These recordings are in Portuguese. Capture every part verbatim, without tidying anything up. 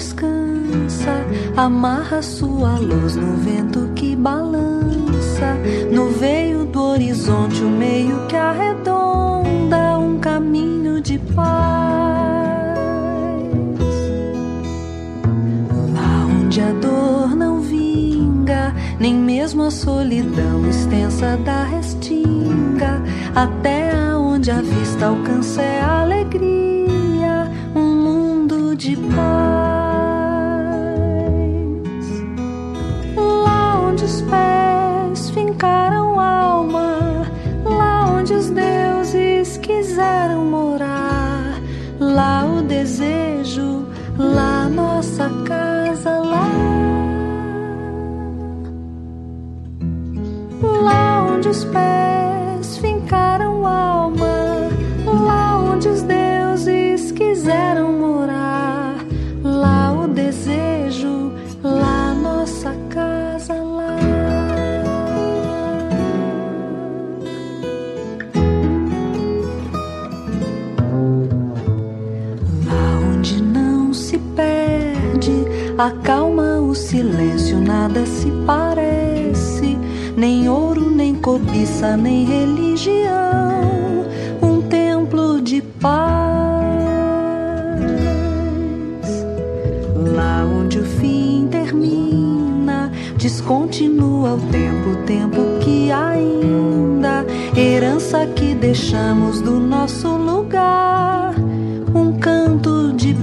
descansa, amarra sua luz no vento que balança, no veio do horizonte o meio que arredonda um caminho de paz. Lá onde a dor não vinga, nem mesmo a solidão extensa da restinga, até aonde a vista alcança é alegria, um mundo de paz. Lá onde os pés fincaram alma, lá onde os deuses quiseram morar, lá o desejo, lá nossa casa, lá. Lá onde os pés fincaram alma, lá onde os deuses quiseram morar, lá o desejo, lá nossa casa, lá. Lá onde não se perde a calma, o silêncio, nada se parece, nem ouro, nem cobiça, nem religião, um templo de paz. Lá onde o fim termina, descontinua o tempo, o tempo que ainda, herança que deixamos do nosso lugar, um canto de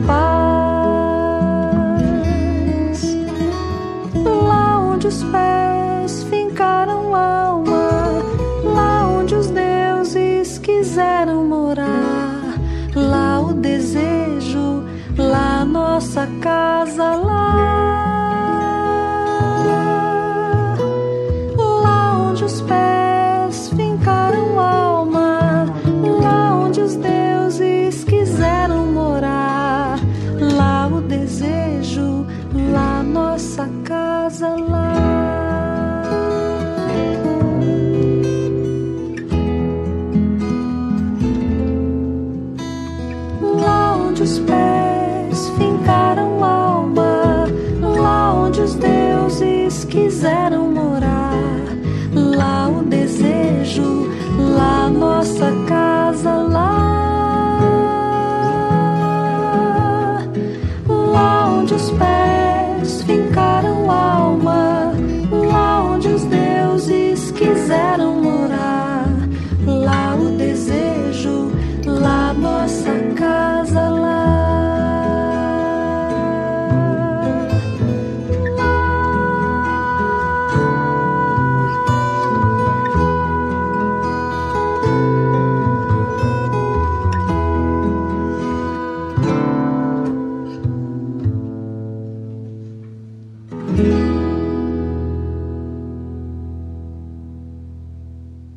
paz. Lá onde os pés fincaram alma, lá onde os deuses quiseram morar, lá o desejo, lá nossa casa, lá. Lá onde os pés fincaram alma, lá onde os deuses quiseram morar, lá o desejo, lá nossa casa, lá. Os pés fincaram alma, lá onde os deuses quiseram morar.